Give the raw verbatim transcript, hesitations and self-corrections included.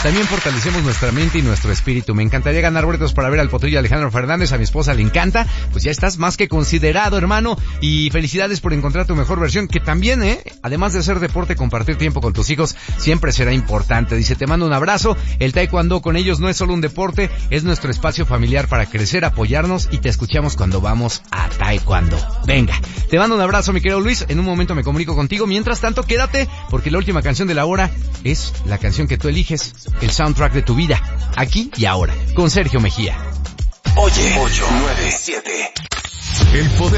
también fortalecemos nuestra mente y nuestro espíritu. Me encantaría ganar boletos para ver al potrillo Alejandro Fernández, a mi esposa le encanta. Pues ya estás más que considerado, hermano, y felicidades por encontrar tu mejor versión, que también, eh, además de hacer deporte, compartir tiempo con tus hijos siempre será importante. Dice, te mando un abrazo, el taekwondo con ellos no es solo un deporte, es nuestro espacio familiar para crecer, apoyarnos, y te escuchamos cuando vamos a taekwondo. Venga, te mando un abrazo, mi querido Luis, en un momento me comunico contigo. Mientras tanto, quédate, porque la última canción de la hora es la canción que tú eliges, el soundtrack de tu vida, aquí y ahora, con Sergio Mejía. Oye, ocho nueve siete. El poder